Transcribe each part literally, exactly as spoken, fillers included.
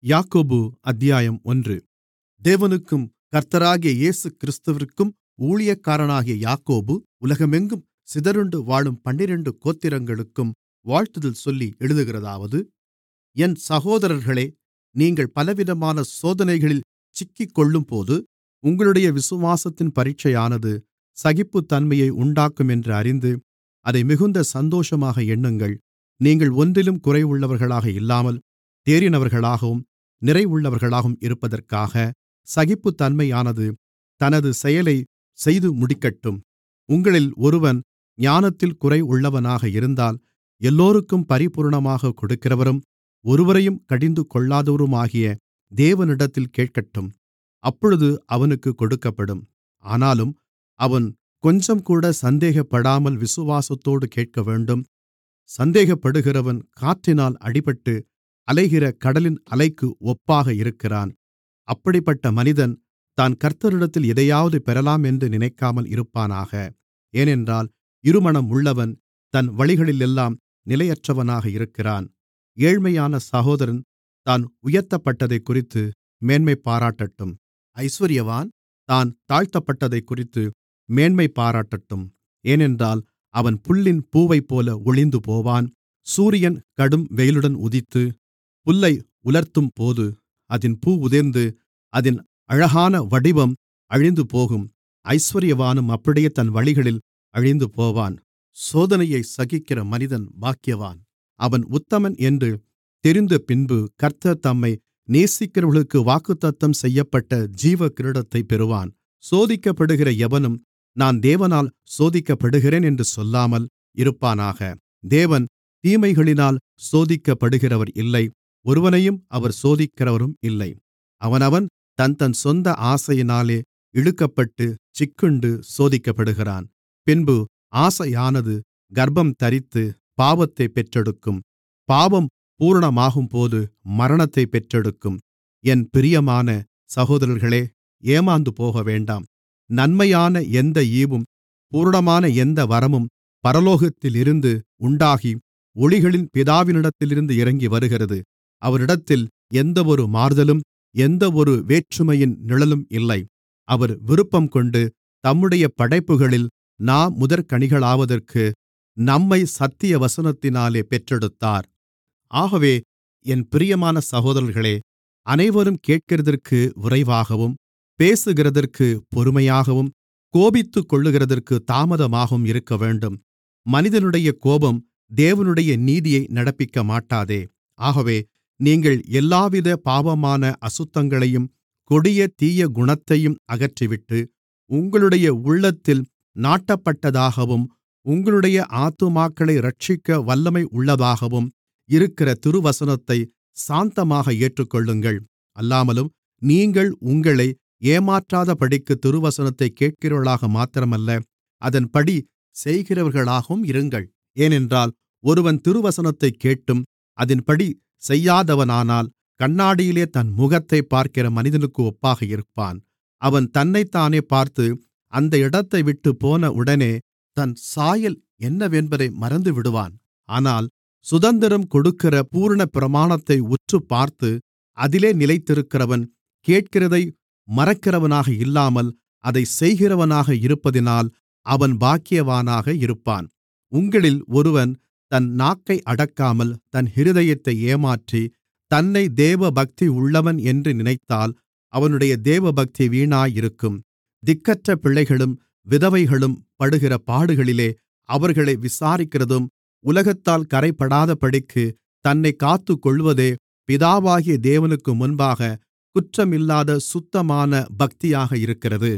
யாக்கோபு அத்தியாயம் ஒன்று. தேவனுக்கும் கர்த்தராகிய இயேசுகிறிஸ்துவிற்கும் ஊழியக்காரனாகிய யாக்கோபு, உலகமெங்கும் சிதறுண்டு வாழும் பன்னிரண்டு கோத்திரங்களுக்கும் வாழ்த்துதல் சொல்லி எழுதுகிறதாவது: என் சகோதரர்களே, நீங்கள் பலவிதமான சோதனைகளில் சிக்கிக்கொள்ளும்போது, உங்களுடைய விசுவாசத்தின் பரீட்சையானது சகிப்புத்தன்மையை உண்டாக்குமென்று அறிந்து, அதை மிகுந்த சந்தோஷமாக எண்ணுங்கள். நீங்கள் ஒன்றிலும் குறைவுள்ளவர்களாக இல்லாமல் தேறினவர்களாகவும் நிறைவுள்ளவர்களாகவும் இருப்பதற்காக சகிப்புத்தன்மையானது தனது செயலைச் செய்து முடிக்கட்டும். உங்களில் ஒருவன் ஞானத்தில் குறைவுள்ளவனாக இருந்தால், எல்லோருக்கும் பரிபூரணமாகக் கொடுக்கிறவரும் ஒருவரையும் கடிந்துகொள்ளாதவருமாகிய தேவனிடத்தில் கேட்கட்டும். அப்பொழுது அவனுக்குக் கொடுக்கப்படும். ஆனாலும் அவன் கொஞ்சம்கூட சந்தேகப்படாமல் விசுவாசத்தோடு கேட்கவேண்டும். சந்தேகப்படுகிறவன் காற்றினால் அடிபட்டு அலைகிற கடலின் அலைக்கு ஒப்பாக இருக்கிறான். அப்படிப்பட்ட மனிதன் தான் கர்த்தரிடத்தில் எதையாவது பெறலாமென்று நினைக்காமல் இருப்பானாக. ஏனென்றால் இருமனம் உள்ளவன் தன் வழிகளிலெல்லாம் நிலையற்றவனாக இருக்கிறான். ஏழ்மையான சகோதரன் தான் உயர்த்தப்பட்டதைக்குறித்து மேன்மைபாராட்டட்டும். ஐசுவரியவான் தான் தாழ்த்தப்பட்டதைக்குறித்து மேன்மைபாராட்டட்டும். ஏனென்றால் அவன் புல்லின் பூவைப்போல ஒழிந்துபோவான். சூரியன் கடும் வெயிலுடன் உதித்து புல்லை உலர்த்தும்போது அதின் பூ உதிர்ந்து அதின் அழகான வடிவம் அழிந்துபோகும். ஐசுவரியவானும் அப்படியே தன் வழிகளில் அழிந்துபோவான். சோதனையை சகிக்கிற மனிதன் பாக்கியவான். அவன் உத்தமன் என்று தெரிந்தபின்பு கர்த்தர் தம்மை நேசிக்கிறவர்களுக்கு வாக்குத்தத்தம் செய்யப்பட்ட ஜீவகிரீடத்தைப் பெறுவான். சோதிக்கப்படுகிற எவனும் நான் தேவனால் சோதிக்கப்படுகிறேன் என்று சொல்லாமல் இருப்பானாக. தேவன் தீமைகளினால் சோதிக்கப்படுகிறவர் இல்லை, ஒருவனையும் அவர் சோதிக்கிறவரும் இல்லை. அவனவன் தன் தன் சொந்த ஆசையினாலே இழுக்கப்பட்டு சிக்குண்டு சோதிக்கப்படுகிறான். பின்பு ஆசையானது கர்ப்பம் தரித்து பாவத்தைப் பெற்றெடுக்கும். பாவம் பூரணமாகும்போது மரணத்தைப் பெற்றெடுக்கும். என் பிரியமான சகோதரர்களே, ஏமாந்து போகவேண்டாம். நன்மையான எந்த ஈவும் பூரணமான எந்த வரமும் பரலோகத்திலிருந்து உண்டாகி ஒளிகளின் பிதாவினிடத்திலிருந்து இறங்கி வருகிறது. அவரிடத்தில் எந்தவொரு மாறுதலும் எந்தவொரு வேற்றுமையின் நிழலும் இல்லை. அவர் விருப்பம்கொண்டு தம்முடைய படைப்புகளில் நாம் முதற்கனிகளாவதற்கு நம்மை சத்திய வசனத்தினாலே பெற்றெடுத்தார். ஆகவே என் பிரியமான சகோதரர்களே, அனைவரும் கேட்கிறதற்கு விரைவாகவும் பேசுகிறதற்கு பொறுமையாகவும் கோபித்துக்கொள்ளுகிறதற்கு தாமதமாகவும் இருக்கவேண்டும். மனிதனுடைய கோபம் தேவனுடைய நீதியை நடப்பிக்கமாட்டாதே. ஆகவே நீங்கள் எல்லாவித பாவமான அசுத்தங்களையும் கொடிய தீய குணத்தையும் அகற்றிவிட்டு, உங்களுடைய உள்ளத்தில் நாட்டப்பட்டதாகவும் உங்களுடைய ஆத்துமாக்களை இரட்சிக்க வல்லமை உள்ளதாகவும் இருக்கிற திருவசனத்தை சாந்தமாக ஏற்றுக்கொள்ளுங்கள். அல்லாமலும் நீங்கள் உங்களை ஏமாற்றாதபடிக்கு திருவசனத்தை கேட்கிறவர்களாக மாத்திரமல்ல, அதன்படி செய்கிறவர்களாகவும் இருங்கள். ஏனென்றால் ஒருவன் திருவசனத்தைக் கேட்டும் அதின்படி செய்யாதவனானால் கண்ணாடியிலே தன் முகத்தைப் பார்க்கிற மனிதனுக்கு ஒப்பாக இருப்பான். அவன் தன்னைத்தானே பார்த்து அந்த இடத்தைவிட்டுப் போன உடனே தன் சாயல் என்னவென்பதை மறந்துவிடுவான். ஆனால் சுதந்திரம் கொடுக்கிற பூரண பிரமாணத்தை உற்றுப்பார்த்து அதிலே நிலைத்திருக்கிறவன் கேட்கிறதை மறக்கிறவனாக இல்லாமல் அதை செய்கிறவனாக இருப்பதினால் அவன் பாக்கியவானாக இருப்பான். உங்களில் ஒருவன் தன் நாக்கை அடக்காமல் தன் இருதயத்தை ஏமாற்றி தன்னை தேவபக்தி உள்ளவன் என்று நினைத்தால் அவனுடைய தேவபக்தி வீணாயிருக்கும். திக்கற்ற பிள்ளைகளும் விதவைகளும் படுகிற பாடுகளிலே அவர்களை விசாரிக்கிறதும் உலகத்தால் கரைப்படாதபடிக்கு தன்னை காத்துக்கொள்வதே பிதாவாகிய தேவனுக்கு முன்பாக குற்றமில்லாத சுத்தமான பக்தியாக இருக்கிறது.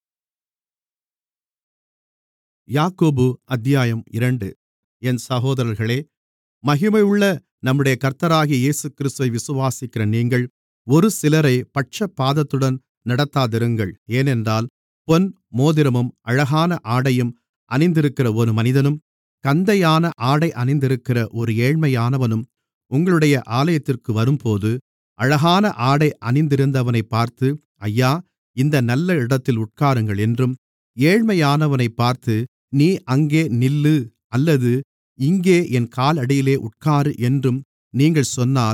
யாக்கோபு அத்தியாயம் இரண்டு. என் சகோதரர்களே, மகிமையுள்ள நம்முடைய கர்த்தராகிய இயேசுகிறிஸ்துவை விசுவாசிக்கிற நீங்கள் ஒரு சிலரை பட்சபாதத்துடன் நடத்தாதிருங்கள். ஏனென்றால் பொன் மோதிரமும் அழகான ஆடையும் அணிந்திருக்கிற ஒரு மனிதனும் கந்தையான ஆடை அணிந்திருக்கிற ஒரு ஏழ்மையானவனும் உங்களுடைய ஆலயத்திற்கு வரும்போது, அழகான ஆடை அணிந்திருந்தவனைப் பார்த்து, ஐயா, இந்த நல்ல இடத்தில் உட்காருங்கள் என்றும், ஏழ்மையானவனைப் பார்த்து, நீ அங்கே நில்லு அல்லது இங்கே என் காலடியிலே உட்காரு என்றும் நீங்கள் சொன்னால்,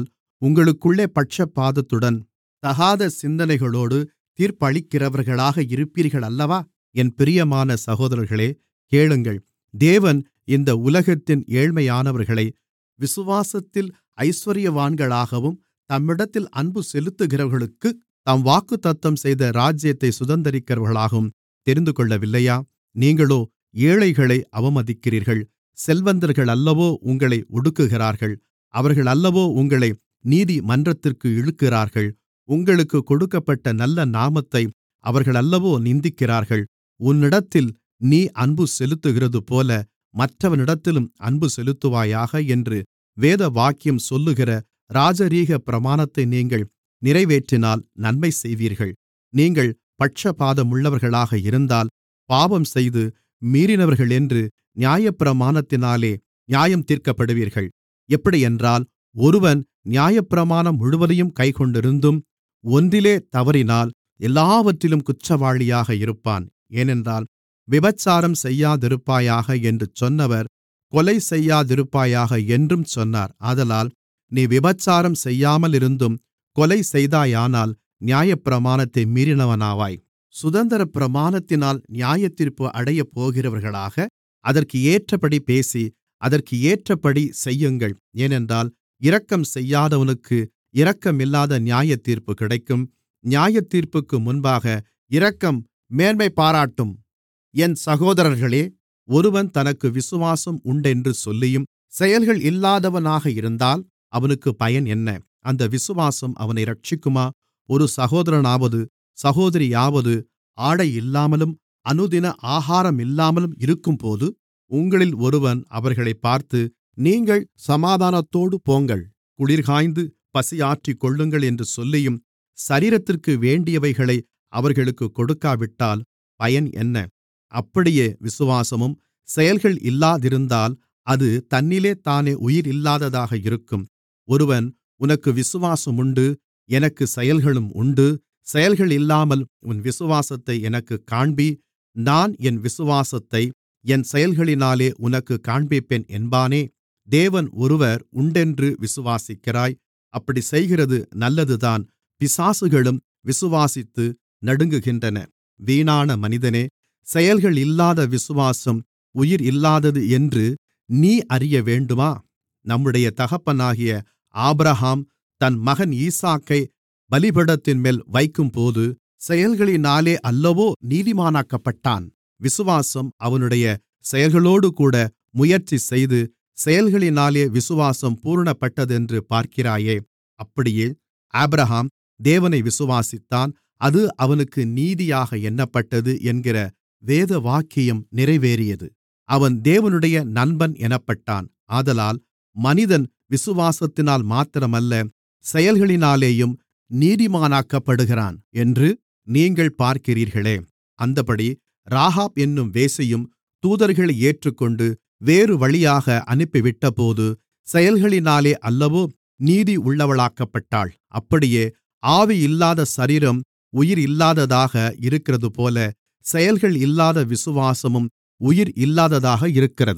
உங்களுக்குள்ளே பட்சபாதத்துடன் தகாத சிந்தனைகளோடு தீர்ப்பளிக்கிறவர்களாக இருப்பீர்கள் அல்லவா? என் பிரியமான சகோதரர்களே, கேளுங்கள். தேவன் இந்த உலகத்தின் ஏழ்மையானவர்களை விசுவாசத்தில் ஐசுவரியவான்களாகவும் தம்மிடத்தில் அன்பு செலுத்துகிறவர்களுக்குத் தாம் வாக்குத்தத்தம் செய்த ராஜ்யத்தை சுதந்தரிக்கிறவர்களாகவும் தெரிந்துகொள்ளவில்லையா? நீங்களோ ஏழைகளை அவமதிக்கிறீர்கள். செல்வந்தர்கள் அல்லவோ உங்களை ஒடுக்குகிறார்கள். அவர்கள் அல்லவோ உங்களை நீதிமன்றத்திற்கு இழுக்கிறார்கள். உங்களுக்கு கொடுக்கப்பட்ட நல்ல நாமத்தை அவர்கள் அல்லவோ நிந்திக்கிறார்கள். உன்னிடத்தில் நீ அன்பு செலுத்துகிறதுபோல மற்றவனிடத்திலும் அன்பு செலுத்துவாயாக என்று வேதவாக்கியம் சொல்லுகிற ராஜரீக பிரமாணத்தை நீங்கள் நிறைவேற்றினால் நன்மை செய்வீர்கள். நீங்கள் பட்சபாதமுள்ளவர்களாக இருந்தால் பாவம் செய்து மீறினவர்களென்று நியாயப்பிரமாணத்தினாலே நியாயம் தீர்க்கப்படுவீர்கள். எப்படியென்றால், ஒருவன் நியாயப்பிரமாணம் முழுவதையும் கைக்கொண்டிருந்தும் ஒன்றிலே தவறினால் எல்லாவற்றிலும் குற்றவாளியாக இருப்பான். ஏனென்றால், விபசாரம் செய்யாதிருப்பாயாக என்று சொன்னவர் கொலை செய்யாதிருப்பாயாக என்றும் சொன்னார். ஆதலால் நீ விபசாரம் செய்யாமலிருந்தும் கொலை செய்தாயானால் நியாயப்பிரமாணத்தை மீறினவனாவாய். சுதந்திரப் பிரமாணத்தினால் நியாயத்தீர்ப்பு அடையப்போகிறவர்களாக அதற்கு ஏற்றபடி பேசி அதற்கு ஏற்றபடி செய்யுங்கள். ஏனென்றால், இரக்கம் செய்யாதவனுக்கு இரக்கமில்லாத நியாயத்தீர்ப்பு கிடைக்கும். நியாயத்தீர்ப்புக்கு முன்பாக இரக்கம் மேன்மை பாராட்டும். என் சகோதரர்களே, ஒருவன் தனக்கு விசுவாசம் உண்டென்று சொல்லியும் செயல்கள் இல்லாதவனாக இருந்தால் அவனுக்கு பயன் என்ன? அந்த விசுவாசம் அவனை இரட்சிக்குமா? ஒரு சகோதரனாவது சகோதரியாவது ஆடை இல்லாமலும் அனுதின ஆகாரம் இல்லாமலும் இருக்கும்போது உங்களில் ஒருவன் அவர்களைப் பார்த்து, நீங்கள் சமாதானத்தோடு போங்கள், குளிர்காய்ந்து பசியாற்றிக்கொள்ளுங்கள் என்று சொல்லியும் சரீரத்திற்கு வேண்டியவைகளை அவர்களுக்குக் கொடுக்காவிட்டால் பயன் என்ன? அப்படியே விசுவாசமும் செயல்கள் இல்லாதிருந்தால் அது தன்னிலே தானே உயிர் இல்லாததாக இருக்கும். ஒருவன், உனக்கு விசுவாசம் உண்டு, எனக்கு செயல்களும் உண்டு, செயல்கள் இல்லாமல் உன் விசுவாசத்தை எனக்குக் காண்பி, நான் என் விசுவாசத்தை என் செயல்களினாலே உனக்குக் காண்பிப்பேன் என்பானே. தேவன் ஒருவர் உண்டென்று விசுவாசிக்கிறாய். அப்படி செய்கிறது நல்லதுதான். பிசாசுகளும் விசுவாசித்து நடுங்குகின்றன. வீணான மனிதனே, செயல்கள் இல்லாத விசுவாசம் உயிர் இல்லாதது என்று நீ அறிய வேண்டுமா? நம்முடைய தகப்பனாகிய ஆபிரகாம் தன் மகன் ஈசாக்கை பலிபீடத்தின்மேல் வைக்கும்போது செயல்களினாலே அல்லவோ நீதிமானாக்கப்பட்டான். விசுவாசம் அவனுடைய செயல்களோடுகூட முயற்சி செய்து செயல்களினாலே விசுவாசம் பூரணப்பட்டதென்று பார்க்கிறாயே. அப்படியே ஆபிரகாம் தேவனை விசுவாசித்தான், அது அவனுக்கு நீதியாக எண்ணப்பட்டது என்கிற வேதவாக்கியம் நிறைவேறியது. அவன் தேவனுடைய நண்பன் எனப்பட்டான். ஆதலால் மனிதன் விசுவாசத்தினால் மாத்திரமல்ல, செயல்களினாலேயும் நீதிமானாக்கப்படுகிறான் என்று நீங்கள் பார்க்கிறீர்களே. அந்தப்படி ராகாப் என்னும் வேசியும் தூதர்களை ஏற்றுக்கொண்டு வேறு வழியாக அனுப்பிவிட்டபோது செயல்களினாலே அல்லவோ நீதி உள்ளவளாக்கப்பட்டாள். அப்படியே ஆவி இல்லாத சரீரம் உயிர் இல்லாததாக இருக்கிறதுபோல செயல்கள் இல்லாத விசுவாசமும் உயிர் இல்லாததாக இருக்கிறது.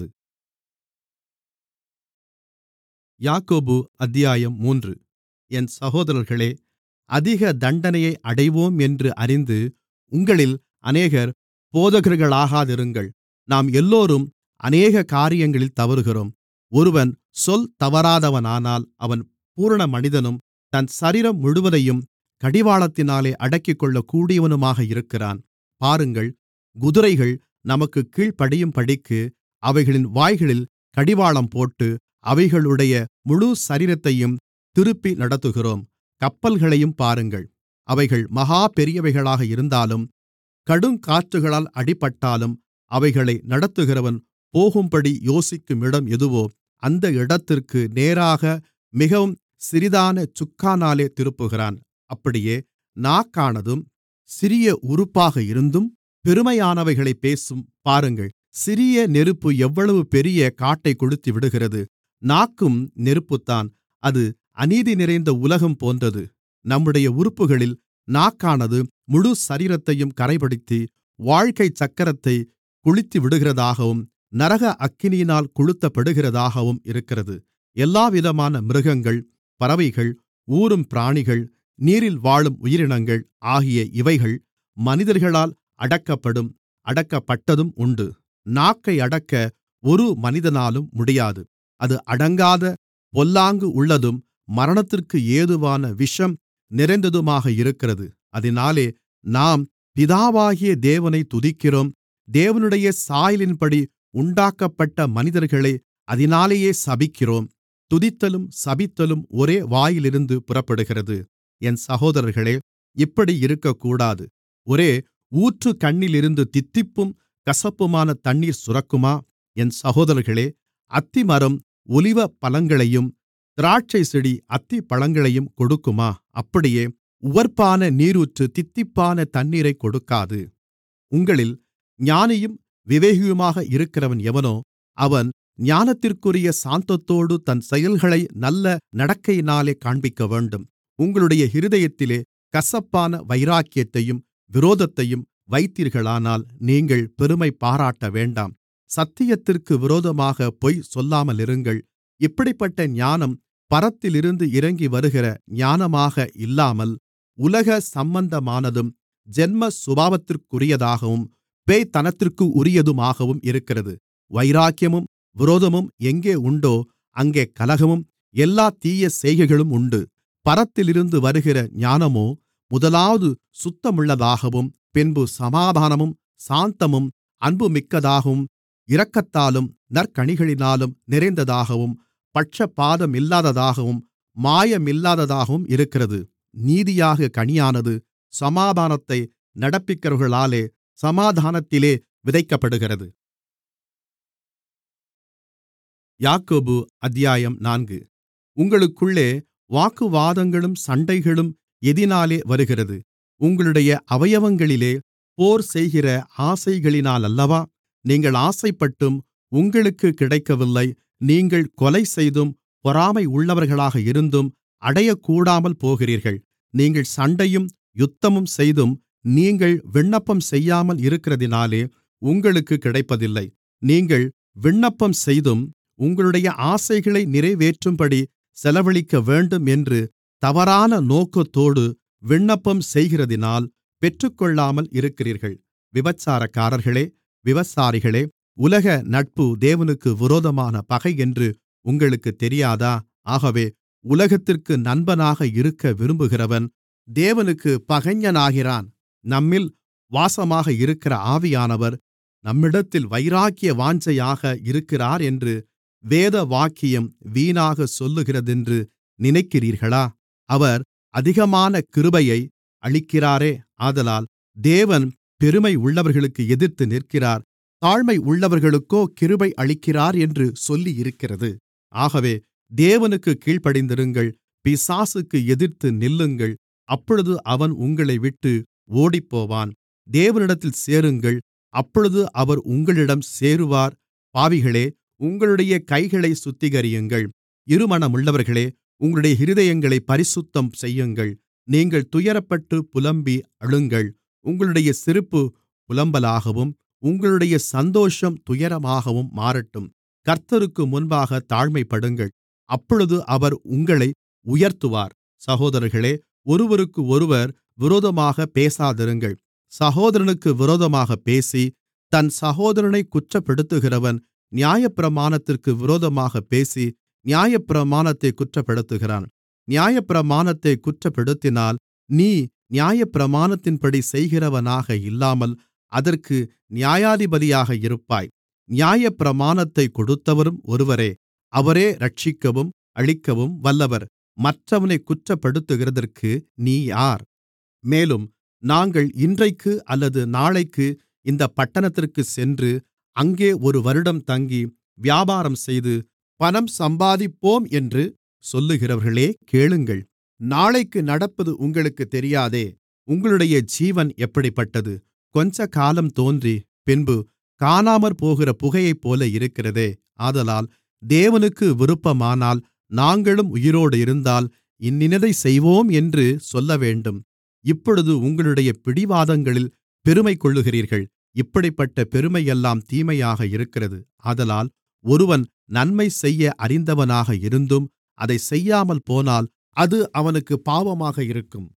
யாக்கோபு அத்தியாயம் மூன்று. என் சகோதரர்களே, அதிக தண்டனையை அடைவோம் என்று அறிந்து உங்களில் அநேகர் போதகர்களாகாதிருங்கள். நாம் எல்லோரும் அநேக காரியங்களில் தவறுகிறோம். ஒருவன் சொல் தவறாதவனானால் அவன் பூரண மனிதனும் தன் சரீரம் முழுவதையும் கடிவாளத்தினாலே அடக்கிக்கொள்ளக்கூடியவனுமாக இருக்கிறான். பாருங்கள், குதிரைகள் நமக்குக் கீழ்ப்படியும்படிக்கு அவைகளின் வாய்களில் கடிவாளம் போட்டு அவைகளுடைய முழு சரீரத்தையும் திருப்பி நடத்துகிறோம். கப்பல்களையும் பாருங்கள், அவைகள் மகா பெரியவைகளாக இருந்தாலும் கடுங்காற்றுகளால் அடிபட்டாலும் அவைகளை நடத்துகிறவன் போகும்படி யோசிக்கும் இடம் எதுவோ அந்த இடத்திற்கு நேராக மிகவும் சிறிதான சுக்கானாலே திருப்புகிறான். அப்படியே நாக்கானதும் சிறிய உறுப்பாக இருந்தும் பெருமையானவைகளைப் பேசும். பாருங்கள், சிறிய நெருப்பு எவ்வளவு பெரிய காட்டைக் கொளுத்திவிடுகிறது. நாக்கும் நெருப்புத்தான். அது அநீதி நிறைந்த உலகம் போன்றது. நம்முடைய உறுப்புகளில் நாக்கானது முழு சரீரத்தையும் கறைப்படுத்தி வாழ்க்கைச் சக்கரத்தைக் கொளுத்திவிடுகிறதாகவும் நரக அக்கினியினால் கொளுத்தப்படுகிறதாகவும் இருக்கிறது. எல்லாவிதமான மிருகங்கள், பறவைகள், ஊரும் பிராணிகள், நீரில் வாழும் உயிரினங்கள் ஆகிய இவைகள் மனிதர்களால் அடக்கப்படும், அடக்கப்பட்டதும் உண்டு. நாக்கை அடக்க ஒரு மனிதனாலும் முடியாது. அது அடங்காத, பொல்லாங்கு உள்ளதும் மரணத்திற்கு ஏதுவான விஷம் நிறைந்ததுமாக இருக்கிறது. அதினாலே நாம் பிதாவாகிய தேவனை துதிக்கிறோம். தேவனுடைய சாயலின்படி உண்டாக்கப்பட்ட மனிதர்களை அதினாலேயே சபிக்கிறோம். துதித்தலும் சபித்தலும் ஒரே வாயிலிருந்து புறப்படுகிறது. என் சகோதரர்களே, இப்படி இருக்கக்கூடாது. ஒரே ஊற்றுக்கண்ணிலிருந்து தித்திப்பும் கசப்புமான தண்ணீர் சுரக்குமா? என் சகோதரர்களே, அத்திமரம் ஒலிவப்பழங்களையும் திராட்சைச்செடி அத்திப்பழங்களையும் கொடுக்குமா? அப்படியே உவர்ப்பான நீரூற்று தித்திப்பான தண்ணீரைக் கொடுக்காது. உங்களில் ஞானியும் விவேகியுமாக இருக்கிறவன் எவனோ, அவன் ஞானத்திற்குரிய சாந்தத்தோடு தன் செயல்களை நல்ல நடக்கையினாலே காண்பிக்கவேண்டும். உங்களுடைய இருதயத்திலே கசப்பான வைராக்கியத்தையும் விரோதத்தையும் வைத்தீர்களானால் நீங்கள் பெருமை பாராட்ட வேண்டாம். சத்தியத்திற்கு விரோதமாக பொய் சொல்லாமலிருங்கள். இப்படிப்பட்ட ஞானம் பரத்திலிருந்து இறங்கி வருகிற ஞானமாக இல்லாமல் உலக சம்பந்தமானதும் ஜென்ம சுபாவத்திற்குரியதாகவும் பேய்த்தனத்திற்கு உரியதுமாகவும் இருக்கிறது. வைராக்கியமும் விரோதமும் எங்கே உண்டோ அங்கே கலகமும் எல்லா தீய செய்கைகளும் உண்டு. பரத்திலிருந்து வருகிற ஞானமோ முதலாவது சுத்தமுள்ளதாகவும் பின்பு சமாதானமும் சாந்தமும் அன்புமிக்கதாகவும் இரக்கத்தாலும் நற்கனிகளினாலும் நிறைந்ததாகவும் பட்சபாதமில்லாததாகவும் மாயமில்லாததாகவும் இருக்கிறது. நீதியாக கனியானது சமாதானத்தை நடப்பிக்கிறவர்களாலே சமாதானத்திலே விதைக்கப்படுகிறது. யாக்கோபு அத்தியாயம் நான்கு. உங்களுக்குள்ளே வாக்குவாதங்களும் சண்டைகளும் எதினாலே வருகிறது? உங்களுடைய அவயவங்களிலே போர் செய்கிற ஆசைகளினாலல்லவா? நீங்கள் ஆசைப்பட்டும் உங்களுக்குக் கிடைக்கவில்லை. நீங்கள் கொலை செய்தும் பொறாமை உள்ளவர்களாக இருந்தும் அடையக்கூடாமல் போகிறீர்கள். நீங்கள் சண்டையும் யுத்தமும் செய்தும் நீங்கள் விண்ணப்பம் செய்யாமல் இருக்கிறதினாலே உங்களுக்குக் கிடைப்பதில்லை. நீங்கள் விண்ணப்பம் செய்தும் உங்களுடைய ஆசைகளை நிறைவேற்றும்படி செலவழிக்க வேண்டும் என்று தவறான நோக்கத்தோடு விண்ணப்பம் செய்கிறதினால் பெற்றுக்கொள்ளாமல் இருக்கிறீர்கள். விபசாரக்காரர்களே, விபசாரிகளே, உலக நட்பு தேவனுக்கு விரோதமான பகை என்று உங்களுக்குத் தெரியாதா? ஆகவே உலகத்திற்கு நண்பனாக இருக்க விரும்புகிறவன் தேவனுக்குப் பகைஞனாகிறான். நம்மில் வாசமாக இருக்கிற ஆவியானவர் நம்மிடத்தில் வைராக்கிய வாஞ்சையாக இருக்கிறார் என்று வேத வாக்கியம் வீணாகச் சொல்லுகிறதென்று நினைக்கிறீர்களா? அவர் அதிகமான கிருபையை அளிக்கிறாரே. ஆதலால் தேவன் பெருமை உள்ளவர்களுக்கு எதிர்த்து நிற்கிறார், தாழ்மை உள்ளவர்களுக்கோ கிருபை அளிக்கிறார் என்று சொல்லியிருக்கிறது. ஆகவே தேவனுக்குக் கீழ்ப்படிந்திருங்கள், பிசாசுக்கு எதிர்த்து நில்லுங்கள். அப்பொழுது அவன் உங்களை விட்டு ஓடிப்போவான். தேவனிடத்தில் சேருங்கள், அப்பொழுது அவர் உங்களிடம் சேருவார். பாவிகளே, உங்களுடைய கைகளைச் சுத்திகரியுங்கள். இருமனமுள்ளவர்களே, உங்களுடைய இருதயங்களைப் பரிசுத்தம் செய்யுங்கள். நீங்கள் துயரப்பட்டு புலம்பி அழுங்கள். உங்களுடைய சிரிப்பு புலம்பலாகவும் உங்களுடைய சந்தோஷம் துயரமாகவும் மாறட்டும். கர்த்தருக்கு முன்பாக தாழ்மைப்படுங்கள், அப்பொழுது அவர் உங்களை உயர்த்துவார். சகோதரர்களே, ஒருவருக்கொருவர் விரோதமாகப் பேசாதிருங்கள். சகோதரனுக்கு விரோதமாகப் பேசி தன் சகோதரனைக் குற்றப்படுத்துகிறவன் நியாயப்பிரமாணத்திற்கு விரோதமாகப் பேசி நியாயப்பிரமாணத்தைக் குற்றப்படுத்துகிறான். நியாயப்பிரமாணத்தைக் குற்றப்படுத்தினால் நீ நியாயப்பிரமாணத்தின்படி செய்கிறவனாக இல்லாமல் அதற்கு நியாயாதிபதியாக இருப்பாய். நியாயப்பிரமாணத்தைக் கொடுத்தவரும் ஒருவரே, அவரே இரட்சிக்கவும் அழிக்கவும் வல்லவர். மற்றவனைக் குற்றப்படுத்துகிறதற்கு நீ யார்? மேலும் நாங்கள் இன்றைக்கு அல்லது நாளைக்கு இந்தப் பட்டணத்திற்குச் சென்று அங்கே ஒரு வருடம் தங்கி வியாபாரம் செய்து பணம் சம்பாதிப்போம் என்று சொல்லுகிறவர்களே, கேளுங்கள். நாளைக்கு நடப்பது உங்களுக்குத் தெரியாதே. உங்களுடைய ஜீவன் எப்படிப்பட்டது? கொஞ்சகாலம் தோன்றி பின்பு காணாமற்போகிற புகையைப்போல இருக்கிறதே. ஆதலால் தேவனுக்கு விருப்பமானால் நாங்களும் உயிரோடு இருந்தால் இன்னினதைச் செய்வோம் என்று சொல்லவேண்டும். இப்பொழுது உங்களுடைய பிடிவாதங்களில் பெருமை கொள்ளுகிறீர்கள். இப்படிப்பட்ட பெருமையெல்லாம் தீமையாக இருக்கிறது. ஆதலால் ஒருவன் நன்மை செய்ய அறிந்தவனாக இருந்தும் அதைச் செய்யாமல் போனால் அது அவனுக்குப் பாவமாக இருக்கும்.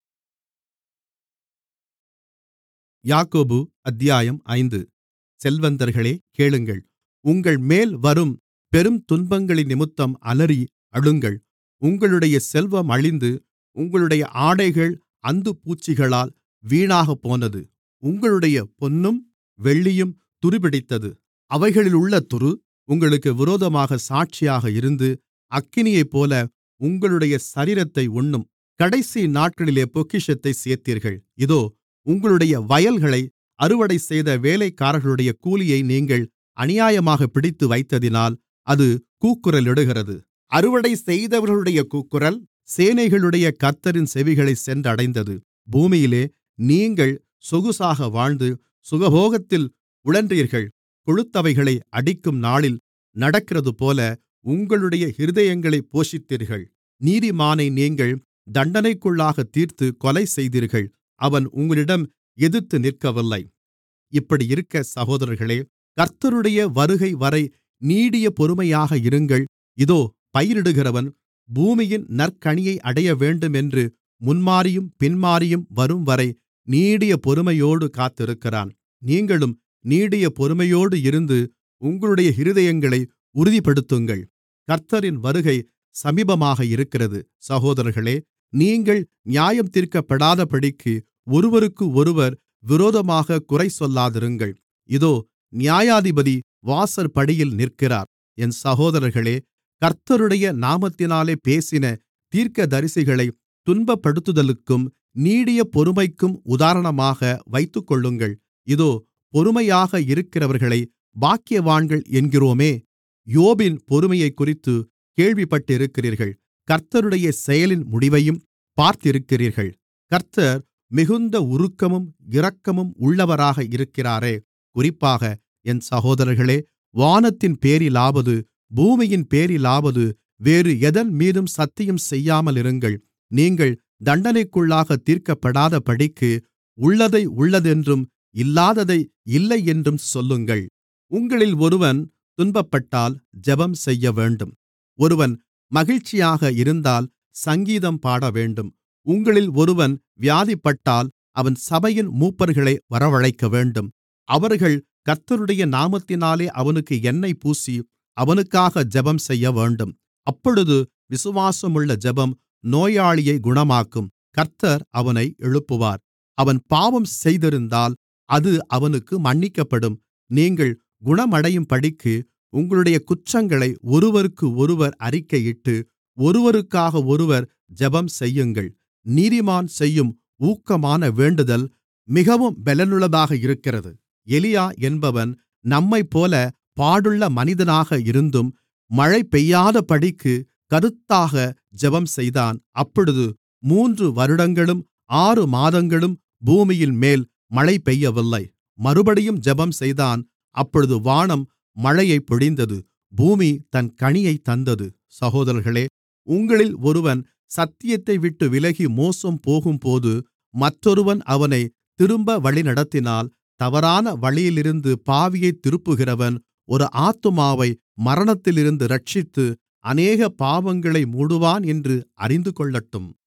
யாக்கோபு அத்தியாயம் ஐந்து. செல்வந்தர்களே, கேளுங்கள். உங்கள்மேல் வரும் பெரும் துன்பங்களினிமித்தம் அலறி அழுங்கள். உங்களுடைய செல்வம் அழிந்து உங்களுடைய ஆடைகள் அந்துப்பூச்சிகளால் வீணாகப்போனது. உங்களுடைய பொன்னும் வெள்ளியும் துருப்பிடித்தது. அவைகளிலுள்ள துரு உங்களுக்கு விரோதமாகச் சாட்சியாக இருந்து அக்கினியைப்போல உங்களுடைய சரீரத்தை உண்ணும். கடைசி நாட்களிலே பொக்கிஷத்தைச் சேர்த்தீர்கள். இதோ, உங்களுடைய வயல்களை அறுவடை செய்த வேலைக்காரர்களுடைய கூலியை நீங்கள் அநியாயமாகப் பிடித்து வைத்ததினால் அது கூக்குரலிடுகிறது. அறுவடை செய்தவர்களுடைய கூக்குரல் சேனைகளுடைய கர்த்தரின் செவிகளைச் சென்றடைந்தது. பூமியிலே நீங்கள் சொகுசாக வாழ்ந்து சுகபோகத்தில் உழன்றீர்கள். கொழுத்தவைகளை அடிக்கும் நாளில் நடக்கிறதுபோல உங்களுடைய இருதயங்களைப் போஷித்தீர்கள். நீதிமானை நீங்கள் தண்டனைக்குள்ளாகத் தீர்த்து கொலை செய்தீர்கள். அவன் உங்களிடம் எதிர்த்து நிற்கவில்லை. இப்படியிருக்க சகோதரர்களே, கர்த்தருடைய வருகைவரை நீடிய பொறுமையாக இருங்கள். இதோ, பயிரிடுகிறவன் பூமியின் நற்கனியை அடையவேண்டுமென்று முன்மாறியும் பின்மாறியும் வரும்வரை நீடிய பொறுமையோடு காத்திருக்கிறான். நீங்களும் நீடிய பொறுமையோடு இருந்து உங்களுடைய இருதயங்களை உறுதிப்படுத்துங்கள். கர்த்தரின் வருகை சமீபமாக இருக்கிறது. சகோதரர்களே, நீங்கள் நியாயம் தீர்க்கப்படாதபடிக்கு ஒருவருக்கொருவர் விரோதமாகக் குறைசொல்லாதிருங்கள். இதோ, நியாயாதிபதி வாசற்படியில் நிற்கிறார். என் சகோதரர்களே, கர்த்தருடைய நாமத்தினாலே பேசின தீர்க்கதரிசிகளைத் துன்பப்படுத்துதலுக்கும் நீடிய பொறுமைக்கும் உதாரணமாக வைத்துக்கொள்ளுங்கள். இதோ, பொறுமையாக இருக்கிறவர்களை பாக்கியவான்கள் என்கிறோமே. யோபின் பொறுமையைக்குறித்துக் கேள்விப்பட்டிருக்கிறீர்கள். கர்த்தருடைய செயலின் முடிவையும் பார்த்திருக்கிறீர்கள். கர்த்தர் மிகுந்த உருக்கமும் இரக்கமும் உள்ளவராக இருக்கிறாரே. குறிப்பாக என் சகோதரர்களே, வானத்தின் பேரிலாவது பூமியின் பேரிலாவது வேறு எதன் மீதும் சத்தியம் செய்யாமலிருங்கள். நீங்கள் தண்டனைக்குள்ளாகத் தீர்க்கப்படாதபடிக்கு உள்ளதை உள்ளதென்றும் இல்லாததை இல்லையென்றும் சொல்லுங்கள். உங்களில் ஒருவன் துன்பப்பட்டால் ஜெபம் செய்யவேண்டும். ஒருவன் மகிழ்ச்சியாக இருந்தால் சங்கீதம் பாடவேண்டும். உங்களில் ஒருவன் வியாதிப்பட்டால் அவன் சபையின் மூப்பர்களை வரவழைக்கவேண்டும். அவர்கள் கர்த்தருடைய நாமத்தினாலே அவனுக்கு எண்ணெய் பூசி அவனுக்காக ஜெபம் செய்யவேண்டும். அப்பொழுது விசுவாசமுள்ள ஜெபம் நோயாளியை குணமாக்கும். கர்த்தர் அவனை எழுப்புவார். அவன் பாவம் செய்திருந்தால் அது அவனுக்கு மன்னிக்கப்படும். நீங்கள் குணமடையும்படிக்கு உங்களுடைய குற்றங்களை ஒருவருக்கொருவர் அறிக்கையிட்டு ஒருவருக்காக ஒருவர் ஜெபம் செய்யுங்கள். நீதிமான் செய்யும் ஊக்கமான வேண்டுதல் மிகவும் பலனுள்ளதாக இருக்கிறது. எலியா என்பவன் நம்மைப்போல பாடுள்ள மனிதனாக இருந்தும் மழை பெய்யாதபடிக்கு கருத்தாக ஜெபம் செய்தான். அப்பொழுது மூன்று வருடங்களும் ஆறு மாதங்களும் பூமியின்மேல் மழை பெய்யவில்லை. மறுபடியும் ஜெபம் செய்தான். அப்பொழுது வானம் மழையைப் பொழிந்தது. பூமி தன் கனியைத் தந்தது. சகோதரர்களே, உங்களில் ஒருவன் சத்தியத்தைவிட்டு விலகி மோசம் போகும்போது மற்றொருவன் அவனைத் திரும்ப வழிநடத்தினால் தவறான வழியிலிருந்து பாவியைத் திருப்புகிறவன் ஒரு ஆத்துமாவை மரணத்திலிருந்து இரட்சித்து அநேக பாவங்களை மூடுவான் என்று அறிந்துகொள்ளட்டும்.